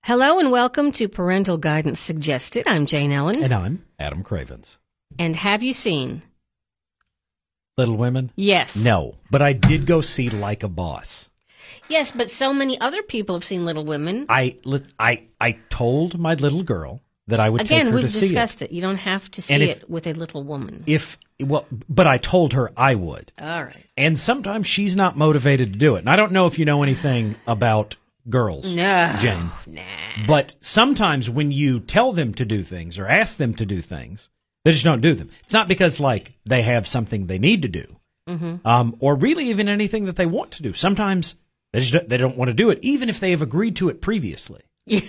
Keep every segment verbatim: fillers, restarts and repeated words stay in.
Hello and welcome to Parental Guidance Suggested. I'm Jane Ellen. And I'm Adam Cravens. And have you seen Little Women? Yes. No, but I did go see Like a Boss. Yes, but so many other people have seen Little Women. I, I, I told my little girl that I would Again, take her to we've see it. discussed it. You don't have to see And if- it with a little woman. If well, but I told her I would. All right. And sometimes she's not motivated to do it. And I don't know if you know anything about girls, No. Jane. Nah. But sometimes when you tell them to do things or ask them to do things, they just don't do them. It's not because, like, they have something they need to do, Mm-hmm. um, or really even anything that they want to do. Sometimes they just don't, they don't want to do it, even if they have agreed to it previously.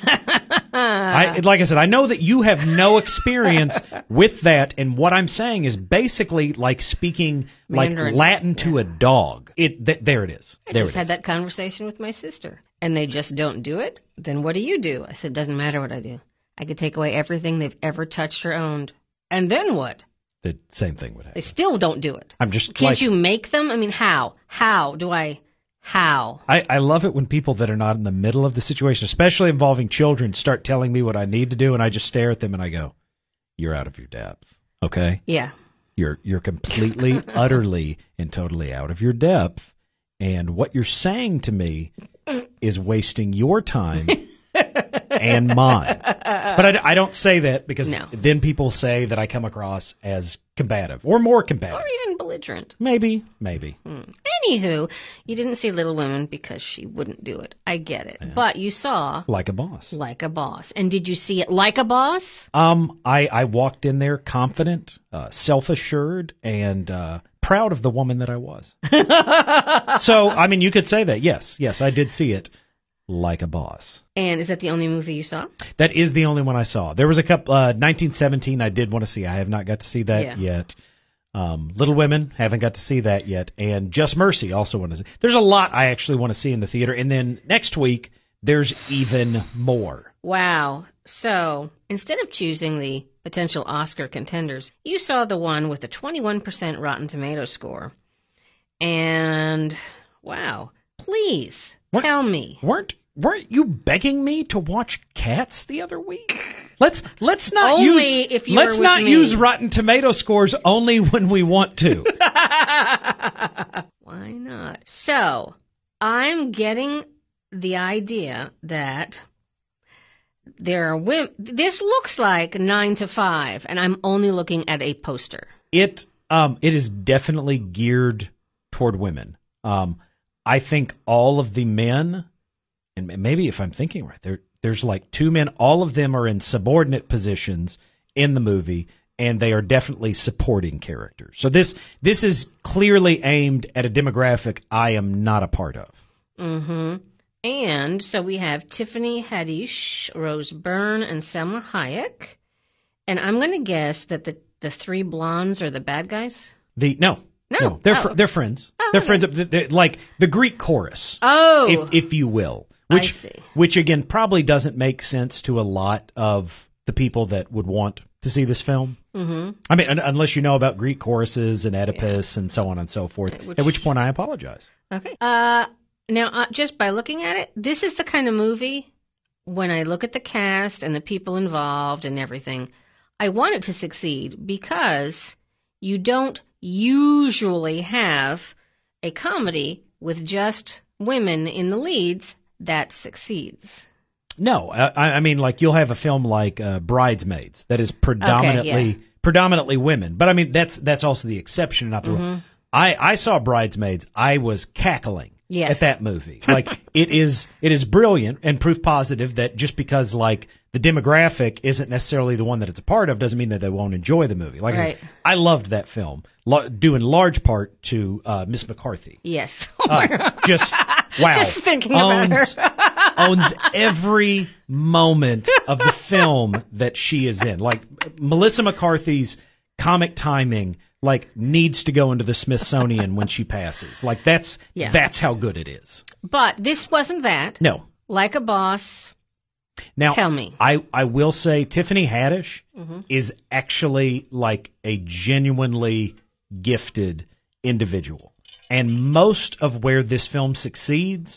I, like I said, I know that you have no experience with that, and what I'm saying is basically like speaking Mandarin. like Latin to Yeah. a dog. It th- there it is. I There just it had is. that conversation with my sister, and they just don't do it. Then what do you do? I said, doesn't matter what I do. I could take away everything they've ever touched or owned. And then what? The same thing would They happen. still don't do it. I'm just Can't like, you make them? I mean, how? How do I? How? I, I love it when people that are not in the middle of the situation, especially involving children, start telling me what I need to do, and I just stare at them and I go, "You're out of your depth, okay? Yeah. You're you're completely, utterly, and totally out of your depth, and what you're saying to me is wasting your time and mine." But I, I don't say that because No. then people say that I come across as combative or more combative. Or even belligerent. Maybe, maybe. Hmm. Anywho, you didn't see Little Women because she wouldn't do it. I get it. But you saw Like a boss. Like a Boss. And did you see it like a boss? Um, I, I walked in there confident, uh, self-assured, and uh, proud of the woman that I was. So, I mean, you could say that. Yes, yes, I did see it like a boss. And is that the only movie you saw? That is the only one I saw. There was a couple, uh, nineteen seventeen I did want to see. I have not got to see that Yeah. yet. Um, Little Women, haven't got to see that yet. And Just Mercy, also want to see. There's a lot I actually want to see in the theater. And then next week, there's even more. Wow. So, instead of choosing the potential Oscar contenders, you saw the one with a twenty-one percent Rotten Tomato score. And, wow. Please, What? tell me. Weren't weren't you begging me to watch Cats the other week? Let's let's not Only use if you let's were with not me. use Rotten Tomato scores only when we want to. Why not? So, I'm getting the idea that there are women. This looks like nine to five, and I'm only looking at a poster. It um it is definitely geared toward women. Um, I think all of the men, and maybe if I'm thinking right, there there's like two men. All of them are in subordinate positions in the movie, and they are definitely supporting characters. So this this is clearly aimed at a demographic I am not a part of. Mm-hmm. And so we have Tiffany Haddish, Rose Byrne, and Selma Hayek. And I'm going to guess that the, the three blondes are the bad guys? The no. No. they're Oh. fr- they're friends. Oh, they're okay. friends. Of, they're like the Greek chorus, Oh! if if you will. Which, I see. Which again probably doesn't make sense to a lot of the people that would want to see this film. Mm-hmm. I mean, un- unless you know about Greek choruses and Oedipus and so on and so forth. Which- At which point I apologize. Okay. Uh, now, uh, just by looking at it, this is the kind of movie, when I look at the cast and the people involved and everything, I want it to succeed because you don't usually have a comedy with just women in the leads that succeeds. No, I, I mean, like you'll have a film like uh, Bridesmaids that is predominantly Okay, yeah. predominantly women, but I mean that's that's also the exception, not the rule. Mm-hmm. I I saw Bridesmaids, I was cackling Yes. at that movie. Like it is it is brilliant and proof positive that just because like the demographic isn't necessarily the one that it's a part of doesn't mean that they won't enjoy the movie. Like Right. I, I loved that film, lo- due in large part to uh, Miss McCarthy. Yes. Oh my God. Uh, just wow, Just thinking about owns, her. owns every moment of the film that she is in. Like Melissa McCarthy's comic timing, like needs to go into the Smithsonian when she passes. Like that's Yeah. that's how good it is. But this wasn't that. No. Like a Boss. Now, Tell me. I, I will say Tiffany Haddish Mm-hmm. is actually like a genuinely gifted individual. And most of where this film succeeds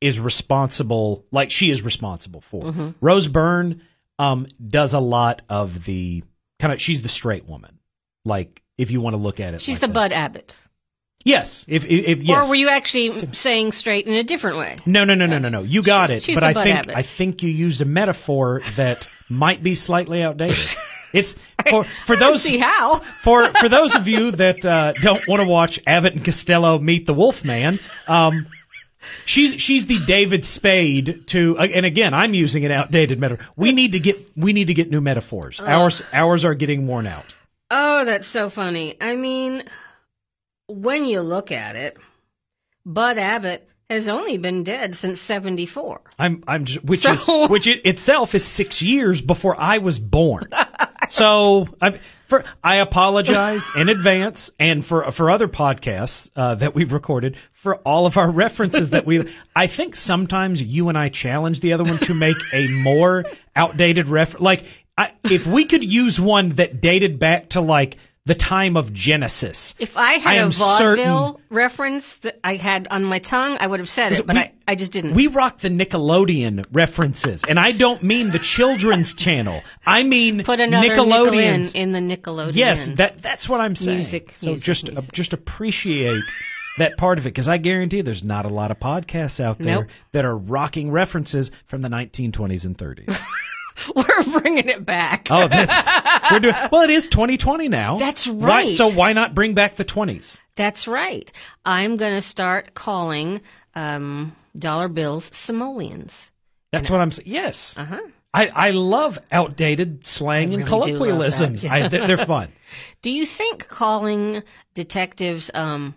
is responsible, like she is responsible for. Mm-hmm. Rose Byrne um, does a lot of the kind of, she's the straight woman. Like, if you want to look at it. She's like the that. Bud Abbott. Yes. If, if, if yes. Or were you actually saying straight in a different way? No, no, no, no, no, no. You got She- it. she's But the I Bud think Abbott. I think you used a metaphor that might be slightly outdated. It's for for I don't those see how. for for those of you that uh, don't want to watch Abbott and Costello meet the Wolfman. Um, she's she's the David Spade to, and again, I'm using an outdated metaphor. We need to get we need to get new metaphors. Ours ours are getting worn out. Oh, that's so funny. I mean, when you look at it, Bud Abbott has only been dead since seventy-four. I'm I'm just, which So- is which it itself is six years before I was born. So I for I apologize in advance, and for for other podcasts uh, that we've recorded, for all of our references that we. I think sometimes you and I challenge the other one to make a more outdated ref. Like I, if we could use one that dated back to like the time of Genesis. If I had I a am vaudeville reference that I had on my tongue, I would have said it, but we- I, I just didn't. We rock the Nickelodeon references, and I don't mean the children's channel. I mean Put another nickel Nickelodeon's. in, in the Nickelodeon. Yes, that that's what I'm saying. Music, so music, just music. Uh, just appreciate that part of it, because I guarantee there's not a lot of podcasts out there Nope. that are rocking references from the nineteen twenties and thirties. We're bringing it back. Oh, that's we're doing. Well, it is twenty twenty now. That's Why, right. so why not bring back the twenties? That's right. I'm going to start calling um, dollar bills simoleons. That's what I'm saying. Yes. Uh-huh. I, I love outdated slang I and really do love colloquialisms. that. I, they're they're fun. Do you think calling detectives, um,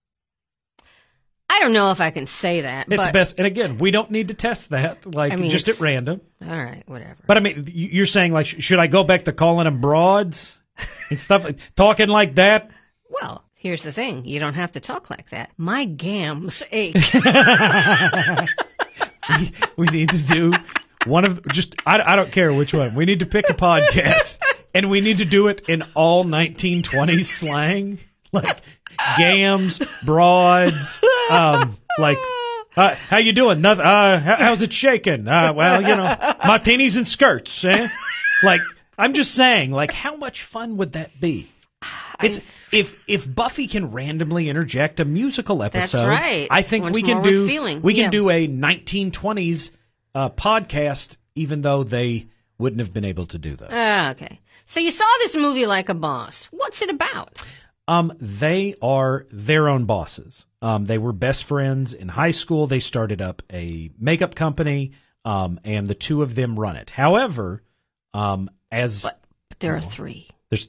I don't know if I can say that, It's but best, and again, we don't need to test that, like I mean, just it's- at random. all right, whatever. But I mean, you- you're saying like, sh- should I go back to calling them broads and stuff, like, talking like that? Well, here's the thing. You don't have to talk like that. My gams ache. we, we need to do one of just. I, I don't care which one. We need to pick a podcast, and we need to do it in all nineteen twenties slang, like gams, broads, um, like. Uh, how you doing? Nothing. Uh, how, how's it shaking? Uh, well, you know, martinis and skirts, eh? Like, I'm just saying, like, how much fun would that be? It's if if Buffy can randomly interject a musical episode. That's right. I think Once we can more do with feeling. we can Yeah. do a nineteen twenties uh, podcast, even though they wouldn't have been able to do that. Ah, okay. So you saw this movie Like a Boss. What's it about? Um, they are their own bosses. Um, they were best friends in high school. They started up a makeup company, um, and the two of them run it. However, um, as But, but there are three. there's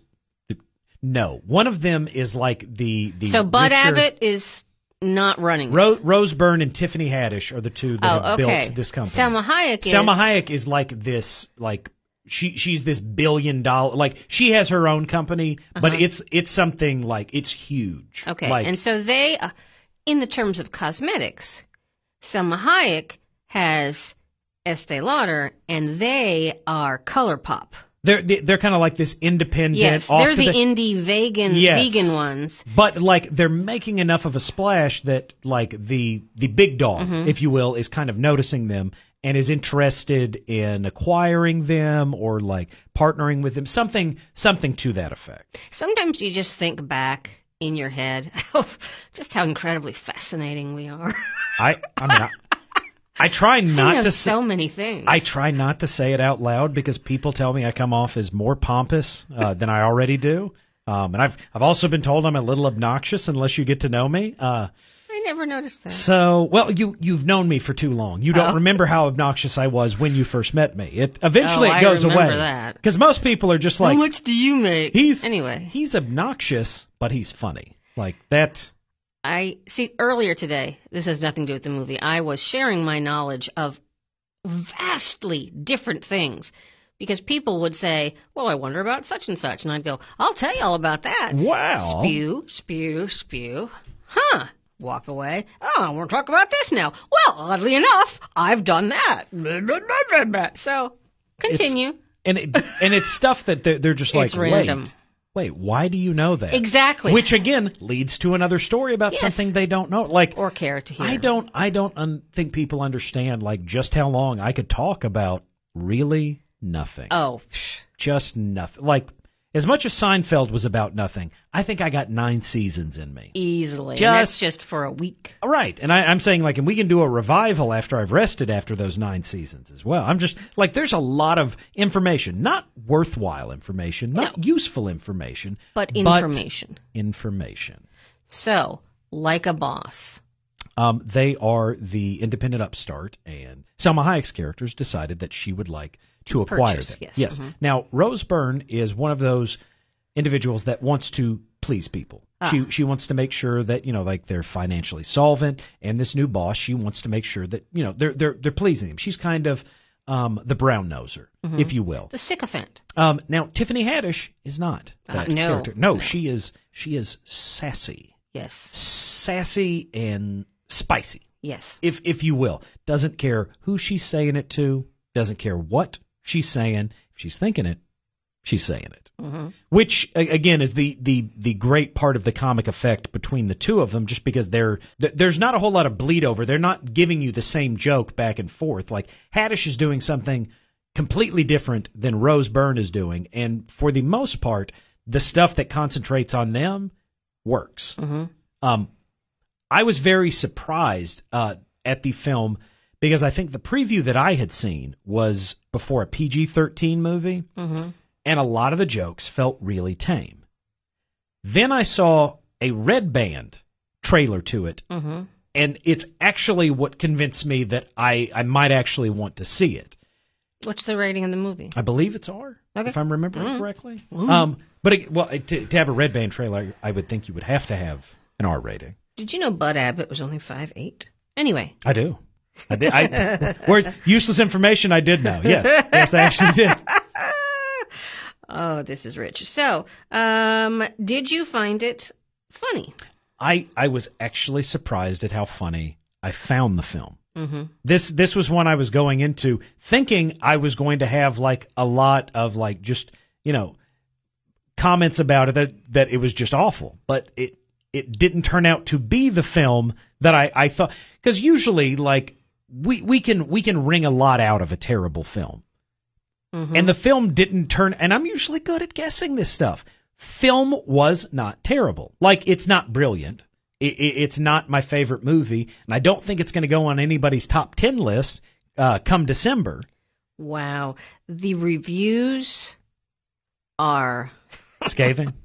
no one of them is like the the So Bud richer- Abbott is not running. it. Ro- Rose Byrne and Tiffany Haddish are the two that oh, have okay. built this company. Selma Hayek is. Selma Hayek is like this, like she she's this billion dollar, like she has her own company, but Uh-huh. it's it's something like it's huge. Okay, like, and so they, uh, in the terms of cosmetics, Selma Hayek has Estee Lauder, and they are ColourPop. they're they're kind of like this independent. Yes, off they're to the indie vegan Yes. vegan ones. But like they're making enough of a splash that like the the big dog, Mm-hmm. if you will, is kind of noticing them and is interested in acquiring them or like partnering with them, something something to that effect. Sometimes you just think back in your head, oh, just how incredibly fascinating we are. I I mean I, I try I not know to so say, many things. I try not to say it out loud because people tell me I come off as more pompous uh, than I already do. Um, and I've I've also been told I'm a little obnoxious unless you get to know me. Uh, I never noticed that. So, well, you you've known me for too long. You don't Oh. remember how obnoxious I was when you first met me. It eventually Oh, it I goes remember away. that. Because most people are just like How much do you make? he's anyway. he's obnoxious, but he's funny. Like that. I see earlier today, this has nothing to do with the movie. I was sharing my knowledge of vastly different things because people would say, well, I wonder about such and such. And I'd go, I'll tell you all about that. Wow. Spew, spew, spew. Huh. Walk away. Oh, I want to talk about this now. Well, oddly enough, I've done that. Blah, blah, blah, blah, blah. So, continue. And it, and it's stuff that they're, they're just like It's random. wait, wait, why do you know that? Exactly. Which again leads to another story about Yes. something they don't know. Like Or care to hear. I don't, I don't un- think people understand like just how long I could talk about really nothing. Oh, psh. Just nothing. Like as much as Seinfeld was about nothing, I think I got nine seasons in me. Easily. Just- and that's just for a week. Right, and I, I'm saying like, and we can do a revival after I've rested after those nine seasons as well. I'm just like, there's a lot of information, not worthwhile information, not No. useful information, But information. information. So, Like a Boss. Um, they are the independent upstart, and Selma Hayek's characters decided that she would like to acquire Purchase, them. yes. Yes. Mhm. Now, Rose Byrne is one of those individuals that wants to please people. Ah. She she wants to make sure that, you know, like they're financially solvent, and this new boss, she wants to make sure that, you know, they're they're they're pleasing him. She's kind of um, the brown noser, Mhm. if you will. The sycophant. Um, now, Tiffany Haddish is not Uh, that no, character. No, no. she is she is sassy, Yes. sassy and spicy, Yes. if if you will. Doesn't care who she's saying it to. Doesn't care what she's saying. If she's thinking it, she's saying it. hmm Which a- again is the, the, the great part of the comic effect between the two of them, just because they're th- there's not a whole lot of bleed over. They're not giving you the same joke back and forth. Like Haddish is doing something completely different than Rose Byrne is doing, and for the most part, the stuff that concentrates on them works. hmm Um, I was very surprised uh, at the film because I think the preview that I had seen was before a P G thirteen movie, hmm and a lot of the jokes felt really tame. Then I saw a Red Band trailer to it, hmm and it's actually what convinced me that I, I might actually want to see it. What's the rating in the movie? I believe it's R, Okay. if I'm remembering Mm. correctly. Mm. Um, but it, well, to, to have a Red Band trailer, I would think you would have to have an R rating. Did you know Bud Abbott was only five eight? Anyway. I do. I did. I, word, useless information. I did know. Yes, yes, I actually did. Oh, this is rich. So, um, did you find it funny? I I was actually surprised at how funny I found the film. Mm-hmm. This this was one I was going into thinking I was going to have like a lot of like just, you know, comments about it that that it was just awful, but it it didn't turn out to be the film that I I thought, because usually like we we can we can wring a lot out of a terrible film. Mm-hmm. And the film didn't turn, and I'm usually good at guessing this stuff. Film was not terrible. Like, it's not brilliant. It, it, it's not my favorite movie, and I don't think it's going to go on anybody's top ten list uh, come December. Wow. The reviews are... Scathing.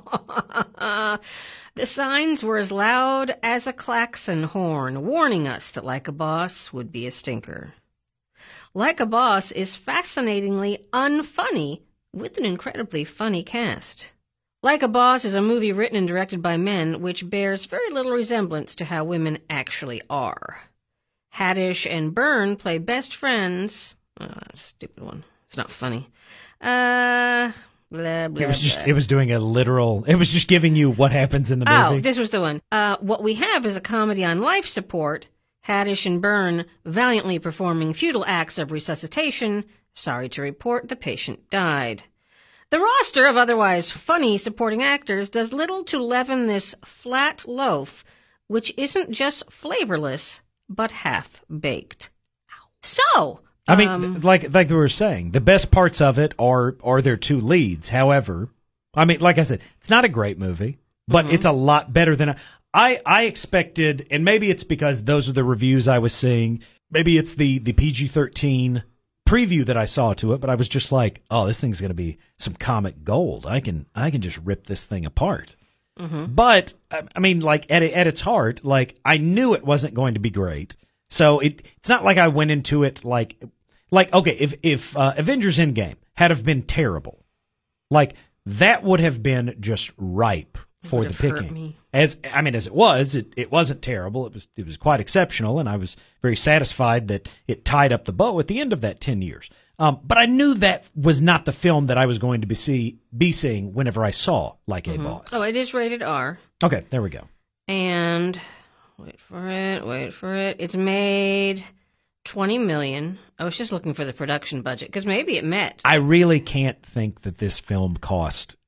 The signs were as loud as a klaxon horn, warning us that Like a Boss would be a stinker. Like a Boss is fascinatingly unfunny, with an incredibly funny cast. Like a Boss is a movie written and directed by men, which bears very little resemblance to how women actually are. Haddish and Byrne play best friends. Oh, that's a stupid one. It's not funny. Uh, blah, blah, It was just blah. it was doing a literal. It was just giving you what happens in the movie. Oh, this was the one. Uh, what we have is a comedy on life support. Haddish and Byrne valiantly performing futile acts of resuscitation. Sorry to report, the patient died. The roster of otherwise funny supporting actors does little to leaven this flat loaf, which isn't just flavorless, but half-baked. So, I mean, um, th- like like we were saying, the best parts of it are are their two leads. However, I mean, like I said, it's not a great movie, but Mhm. it's a lot better than I I expected. And maybe it's because those are the reviews I was seeing. Maybe it's the the P G thirteen preview that I saw to it. But I was just like, oh, this thing's going to be some comic gold. I can I can just rip this thing apart. mhm. But I I mean, like at at its heart, like I knew it wasn't going to be great. So it it's not like I went into it like like okay, if if uh, Avengers Endgame had have been terrible, like that would have been just ripe for Would the have hurt picking. me. As I mean, as it was, it it wasn't terrible. It was it was quite exceptional, and I was very satisfied that it tied up the bow at the end of that ten years. Um, but I knew that was not the film that I was going to be see be seeing whenever I saw Like a Mhm. Boss. Oh, it is rated R. Okay, there we go. And wait for it, wait for it. It's made twenty million. I was just looking for the production budget because maybe it met. I really can't think that this film cost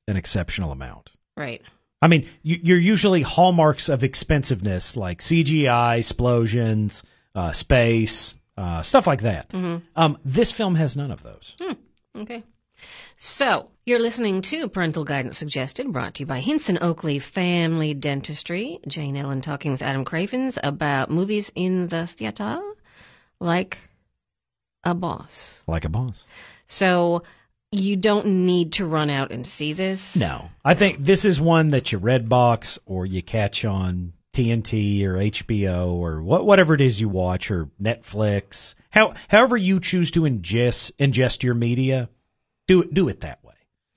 an exceptional amount. Right. I mean, you, you're usually hallmarks of expensiveness like C G I, explosions, uh, space, uh, stuff like that. Mm-hmm. Um, this film has none of those. Hmm. Okay. So, you're listening to Parental Guidance Suggested, brought to you by Hinson Oakley Family Dentistry. Jane Ellen talking with Adam Cravens about movies in the theater like a boss. Like a boss. So, you don't need to run out and see this. No. I think this is one that you Redbox or you catch on T N T or H B O or what, whatever it is you watch, or Netflix. How, however you choose to ingest, ingest your media, do it, do it that way.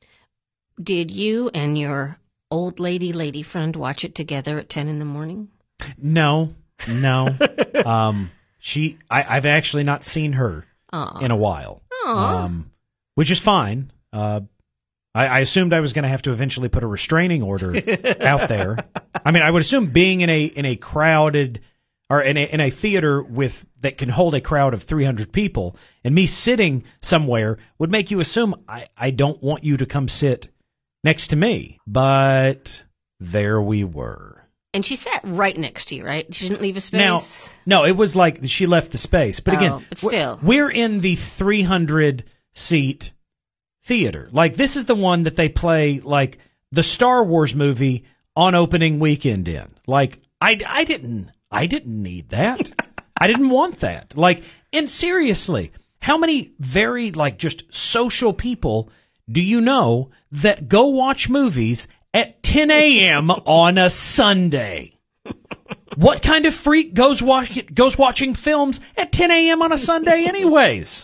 Did you and your old lady lady friend watch it together at ten in the morning? No, no. um, she, I, I've actually not seen her Aww. in a while, Aww. um, which is fine. Uh, I, I assumed I was going to have to eventually put a restraining order out there. I mean, I would assume being in a in a crowded or in a in a theater with that can hold a crowd of three hundred people, and me sitting somewhere would make you assume I, I don't want you to come sit next to me. But there we were. And she sat right next to you, right? She didn't leave a space? Now, no, it was like she left the space. But again, oh, but still. we're in the three hundred seat theater. Like, this is the one that they play, like, the Star Wars movie on opening weekend in. Like, I, I didn't, I didn't need that. I didn't want that. Like, and seriously, how many very, like, just social people do you know that go watch movies at ten a.m. on a Sunday? What kind of freak goes watch, goes watching films at ten a.m. on a Sunday anyways?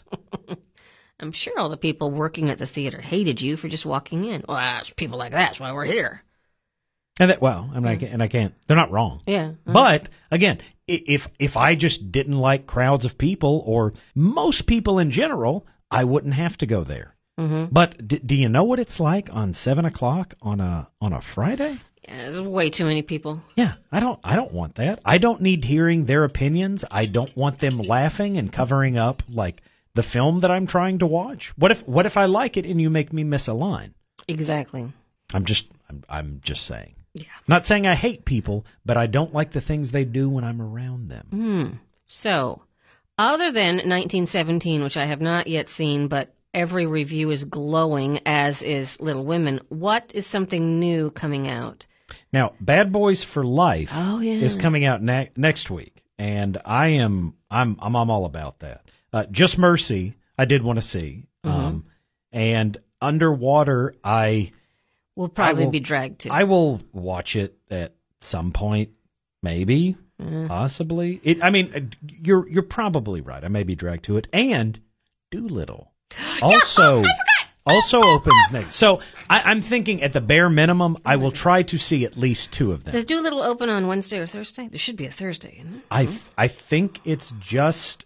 I'm sure all the people working at the theater hated you for just walking in. Well, it's people like that. That's why we're here. And that, well, I mean, I can't, and I can't. They're not wrong. Yeah. Uh-huh. But again, if if I just didn't like crowds of people, or most people in general, I wouldn't have to go there. Mm-hmm. But d- do you know what it's like on seven o'clock on a on a Friday? Yeah, there's way too many people. Yeah, I don't I don't want that. I don't need hearing their opinions. I don't want them laughing and covering up like the film that I'm trying to watch. What if what if I like it and you make me miss a line? Exactly. I'm just I'm, I'm just saying. Yeah. Not saying I hate people, but I don't like the things they do when I'm around them. Hmm. So, other than nineteen seventeen, which I have not yet seen, but every review is glowing, as is Little Women, what is something new coming out? Now, Bad Boys for Life oh, yes. is coming out ne- next week, and I am I'm I'm, I'm all about that. Uh, Just Mercy, I did want to see, Mm-hmm. um, and Underwater, I will probably will, be dragged to. I will watch it at some point, maybe, Mm. possibly. It, I mean, you're you're probably right. I may be dragged to it, and Doolittle also. Yeah, oh, Also opens next. So I, I'm thinking at the bare minimum, I will try to see at least two of them. Does Doolittle open on Wednesday or Thursday? There should be a Thursday, isn't it? I th- I think it's just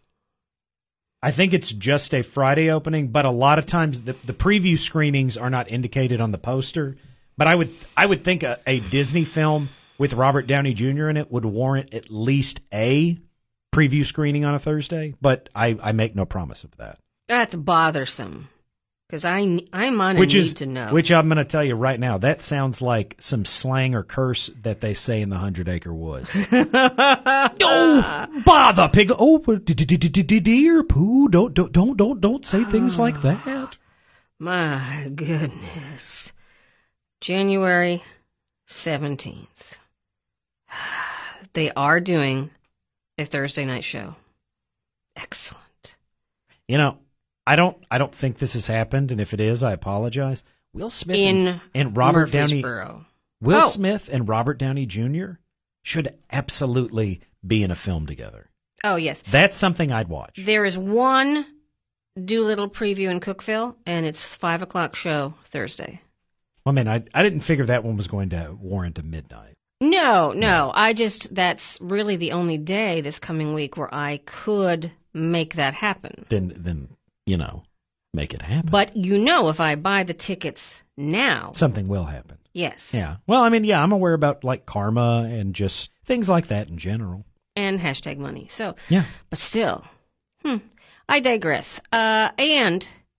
I think it's just a Friday opening, but a lot of times the the preview screenings are not indicated on the poster. But I would I would think a, a Disney film with Robert Downey Junior in it would warrant at least a preview screening on a Thursday. But I, I make no promise of that. That's bothersome. Because I, I'm on a Which need is, to know. Which I'm going to tell you right now, that sounds like some slang or curse that they say in the Hundred Acre Woods. Oh, bother, pig! Oh, dear poo! Don't, don't, don't, don't, don't say things like that. My goodness. January seventeenth. They are doing a Thursday night show. Excellent. You know, I don't, I don't think this has happened, and if it is, I apologize. Will Smith in and, and Robert Downey, Murfreesboro. Will Oh. Smith and Robert Downey Junior should absolutely be in a film together. Oh, yes. That's something I'd watch. There is one Doolittle preview in Cookville, and it's five o'clock show Thursday. I mean, I, I didn't figure that one was going to warrant a midnight. No, no. I just, that's really the only day this coming week where I could make that happen. Then, then you know, make it happen. But you know, if I buy the tickets now, Something will happen. yes. Yeah. Well, I mean, yeah, I'm aware about, like, karma and just things like that in general. And hashtag money. So, Yeah. but still, hmm, I digress. Uh, and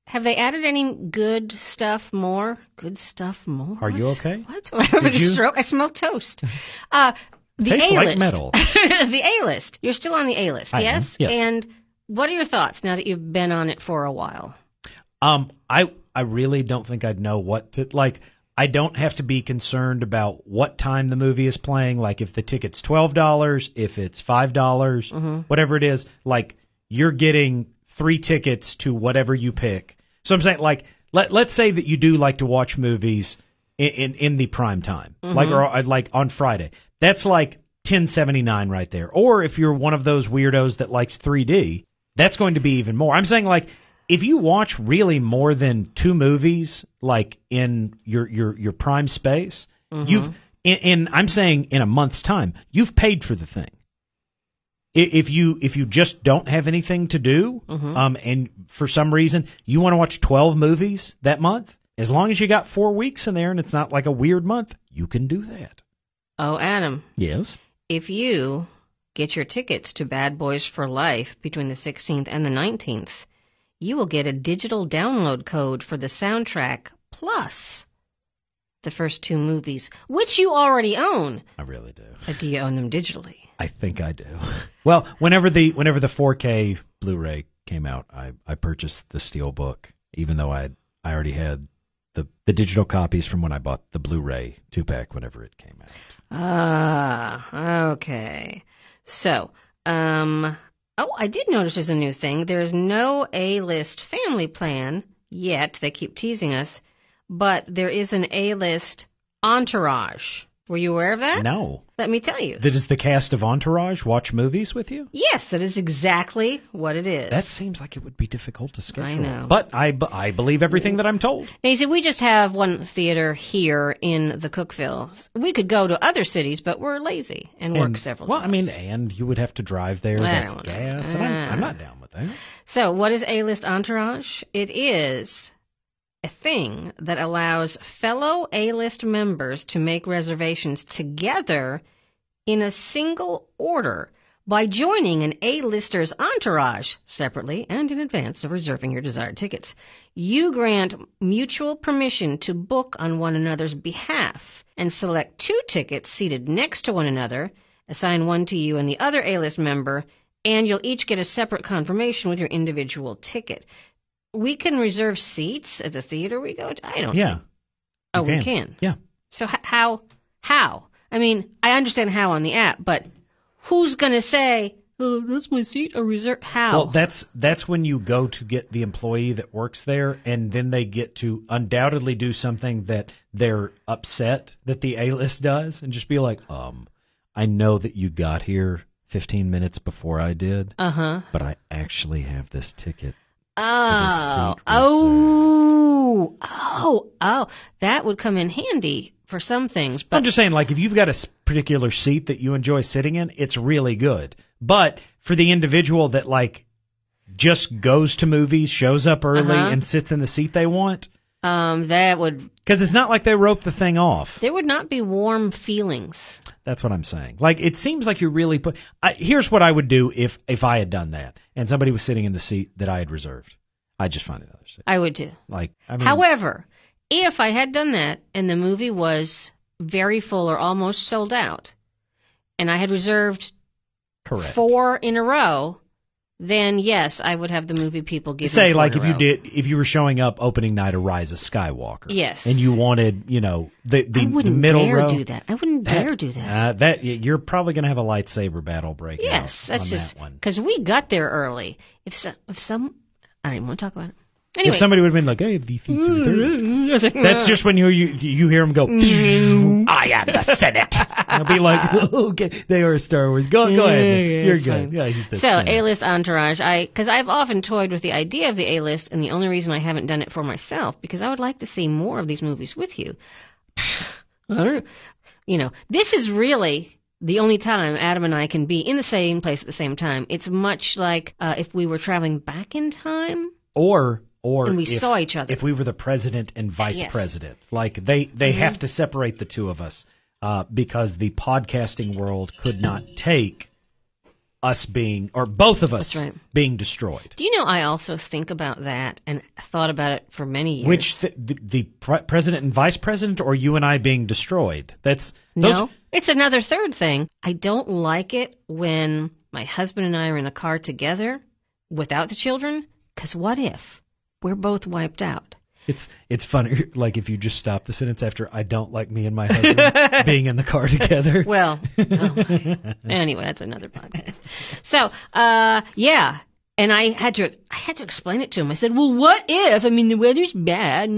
have they added any good stuff more? Good stuff more? Are you okay? What? Am I having a you? stroke? I smell toast. Uh, the Tastes A-list. like metal. The A-list. You're still on the A-list, I yes? am, yes. And what are your thoughts now that you've been on it for a while? Um, I I really don't think I'd know what to like. I don't have to be concerned about what time the movie is playing. Like if the ticket's twelve dollars, if it's five dollars, Mm-hmm. whatever it is. Like you're getting three tickets to whatever you pick. So I'm saying, like, let let's say that you do like to watch movies in in, in the prime time, Mm-hmm. like or like on Friday. That's like ten seventy-nine right there. Or if you're one of those weirdos that likes three D, that's going to be even more. I'm saying, like, if you watch really more than two movies, like in your your your prime space, Mm-hmm. you've in, in I'm saying in a month's time, you've paid for the thing. I- If you if you just don't have anything to do, Mhm. um, and for some reason you want to watch twelve movies that month, as long as you got four weeks in there and it's not like a weird month, you can do that. Oh, Adam, Yes. if you get your tickets to Bad Boys for Life between the sixteenth and the nineteenth, you will get a digital download code for the soundtrack plus the first two movies, which you already own. I really do. But do you own them digitally? I think I do. Well, whenever the whenever the four K Blu-ray came out, I, I purchased the Steelbook, even though I I already had the the digital copies from when I bought the Blu-ray two pack whenever it came out. Ah, okay. So, um, oh, I did notice there's a new thing. There's no A-list family plan yet. They keep teasing us, but there is an A-list entourage. Were you aware of that? No. Let me tell you. Does the cast of Entourage watch movies with you? Yes, that is exactly what it is. That seems like it would be difficult to schedule. I know. But I, b- I believe everything that I'm told. Now, you see, we just have one theater here in the Cookeville. We could go to other cities, but we're lazy and, work And- several well, jobs. I mean, and you would have to drive there. I That's don't know. gas. And I'm, Uh. I'm not down with that. So, what is A-list entourage? It is a thing that allows fellow A-list members to make reservations together in a single order by joining an A-lister's entourage separately and in advance of reserving your desired tickets. You grant mutual permission to book on one another's behalf and select two tickets seated next to one another, assign one to you and the other A-list member, and you'll each get a separate confirmation with your individual ticket. We can reserve seats at the theater we go to? I don't Yeah. think. Oh, You we can? Yeah. So h- how? How? I mean, I understand how on the app, but who's going to say, oh, that's my seat, a reserve? How? Well, that's that's when you go to get the employee that works there, and then they get to undoubtedly do something that they're upset that the A-list does, and just be like, um, I know that you got here fifteen minutes before I did, uh-huh. but I actually have this ticket. Oh, seat oh, oh, oh. That would come in handy for some things. But I'm just saying, like, if you've got a s- particular seat that you enjoy sitting in, it's really good. But for the individual that, like, just goes to movies, shows up early, Uh-huh. and sits in the seat they want, um, that would because it's not like they rope the thing off. there would not be warm feelings. That's what I'm saying. Like, it seems like you're really put. I, here's what I would do if if I had done that and somebody was sitting in the seat that I had reserved. I'd just find another seat. I would too. Like, I mean, However, if I had done that and the movie was very full or almost sold out, and I had reserved correct. four in a row, then yes, I would have the movie people give me Say, four like, in a if you row. did, if you were showing up opening night of Rise of Skywalker, Yes. and you wanted, you know, the the, I the wouldn't middle dare row. do that. I wouldn't That- dare do that. Uh, that you're probably going to have a lightsaber battle break Yes, out that's on just that one. because we got there early. If some, if some, I don't even want to talk about it. Anyway, If somebody would have been like, "Hey, the seats are there," that's that's just when you you you hear them go, "I am the Senate." And I'll be like, "Okay, they are Star Wars. Go go ahead, Yeah, man. yeah, You're it's good." fine. Yeah, he's the So, Senate. A-list entourage, I because I've often toyed with the idea of the A-list, and the only reason I haven't done it for myself because I would like to see more of these movies with you. I don't know. You know, this is really the only time Adam and I can be in the same place at the same time. It's much like uh, if we were traveling back in time Or or and we if, saw each other. if we were the president and vice Yes. president, like they they have to separate the two of us uh, because the podcasting world could not take us being, or both of us That's right. being destroyed. Do you know, I also think about that and thought about it for many years. Which, th- the, the pre- president and vice president, or you and I being destroyed? That's those, No, it's another third thing. I don't like it when my husband and I are in a car together without the children, because what if we're both wiped out? It's it's funny, like if you just stop the sentence after "I don't like me and my husband being in the car together." Well, oh my. Anyway, that's another podcast. So, uh, yeah, and I had to I had to explain it to him. I said, "Well, what if? I mean, the weather's bad,"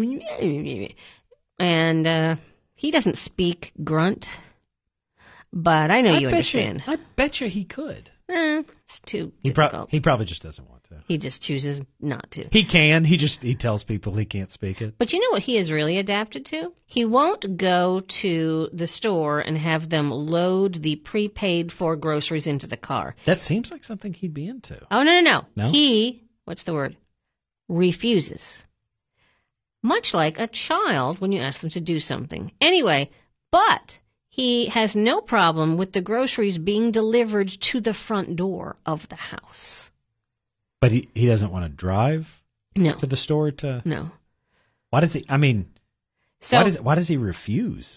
and uh, he doesn't speak grunt, but I know I you bet understand. You, I bet you he could. Eh, it's too He, difficult. pro- he probably just doesn't want to. He just chooses not to. He can. He just he tells people he can't speak it. But you know what he is really adapted to? He won't go to the store and have them load the prepaid for groceries into the car. That seems like something he'd be into. Oh, no, no, no. No? He, what's the word? Refuses. Much like a child when you ask them to do something. Anyway, but he has no problem with the groceries being delivered to the front door of the house. But he, he doesn't want to drive No. to the store to... No. Why does he... I mean, So, why, does, why does he refuse?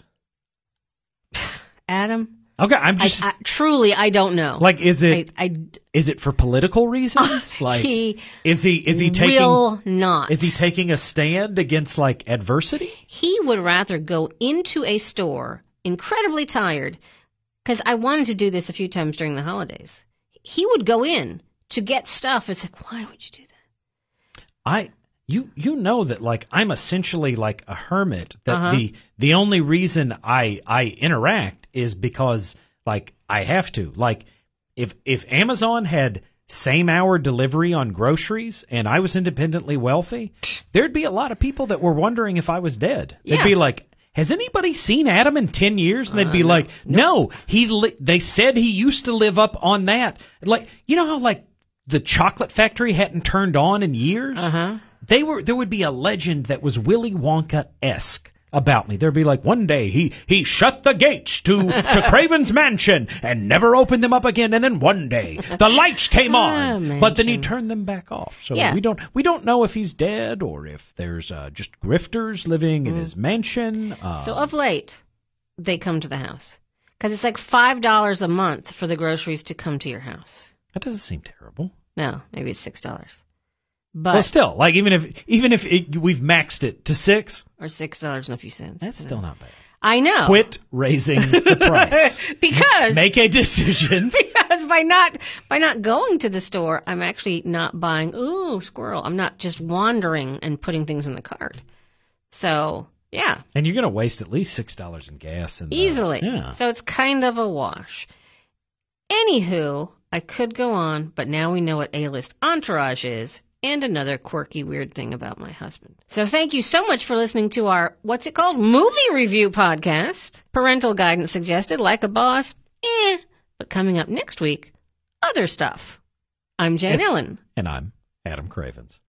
Adam, Okay, I'm I, just... I, truly, I don't know. like, is it I, I, is it for political reasons? Like, he is he is he taking will not. is he taking a stand against like adversity? He would rather go into a store incredibly tired, because I wanted to do this a few times during the holidays. He would go in to get stuff. It's like, why would you do that? I you you know that like I'm essentially like a hermit. That Uh-huh. the the only reason I I interact is because like I have to. Like if if Amazon had same hour delivery on groceries and I was independently wealthy, there'd be a lot of people that were wondering if I was dead. They'd Yeah. be like, has anybody seen Adam in ten years? And they'd be Uh, no. like, no, he li- they said he used to live up on that. Like, you know how like the chocolate factory hadn't turned on in years? Uh-huh. They were there would be a legend that was Willy Wonka-esque about me. There'd be like one day he he shut the gates to to Craven's mansion and never opened them up again, and then one day the lights came on, Ah, but then he mansion. turned them back off. So Yeah. we don't we don't know if he's dead or if there's uh, just grifters living in his mansion. Uh, So of late, they come to the house. Because it's like five dollars a month for the groceries to come to your house. that doesn't seem terrible. No, maybe it's six dollars. But, Well, still, like even if even if it, we've maxed it to six, or six dollars and a few cents. that's still not bad. I know. Quit raising the price. because Make a decision. because by not by not going to the store, I'm actually not buying, ooh, squirrel. I'm not just wandering and putting things in the cart. So, yeah, And you're going to waste at least six dollars in gas. And easily. Yeah. So it's kind of a wash. Anywho, I could go on, but now we know what A-list entourage is, and another quirky, weird thing about my husband. So thank you so much for listening to our, what's it called, movie review podcast. Parental guidance suggested, like a boss, eh. But coming up next week, other stuff. I'm Jane Ellen. And I'm Adam Cravens.